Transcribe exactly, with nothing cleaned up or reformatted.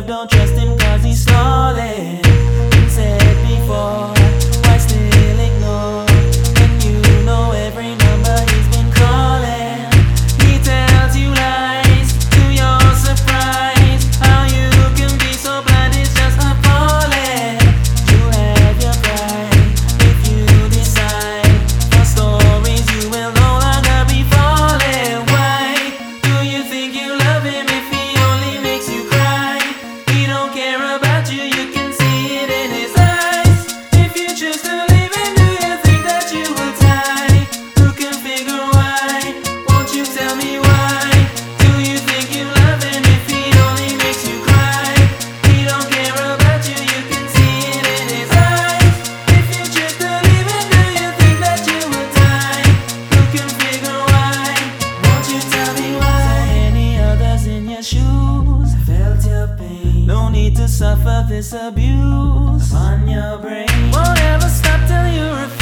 don't trust him cause he's stalling. Been said before, why still ignore? When you know every number he's been calling. He tells you lies to your surprise. How you can be so blind is just appalling. You have your pride if you decide for stories you will no longer be falling. Why do you think you love him if he only makes you cry? He don't care about you, you can see it in his eyes. If you choose to leave him, do you think that you will die? Who can figure why? Won't you tell me why? Do you think you love him if he only makes you cry? He don't care about you, you can see it in his eyes. If you choose to leave him, do you think that you will die? Who can figure why? Won't you tell me why? Any others in your shoes felt your pain. No need to suffer this abuse on your brain. Won't ever stop till you refuse.